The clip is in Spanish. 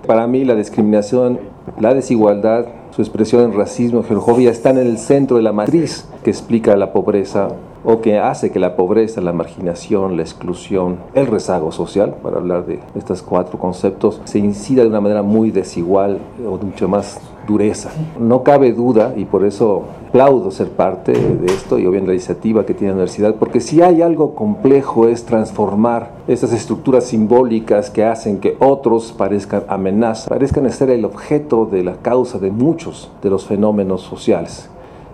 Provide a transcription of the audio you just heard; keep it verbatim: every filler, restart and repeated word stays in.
Para mí la discriminación, la desigualdad, su expresión en racismo, xenofobia, están en el centro de la matriz que explica la pobreza o que hace que la pobreza, la marginación, la exclusión, el rezago social, para hablar de estos cuatro conceptos, se incida de una manera muy desigual o de mucho más dureza. No cabe duda, y por eso aplaudo ser parte de esto y obviamente la iniciativa que tiene la universidad, porque si hay algo complejo es transformar esas estructuras simbólicas que hacen que otros parezcan amenazas, parezcan ser el objeto de la causa de muchos de los fenómenos sociales.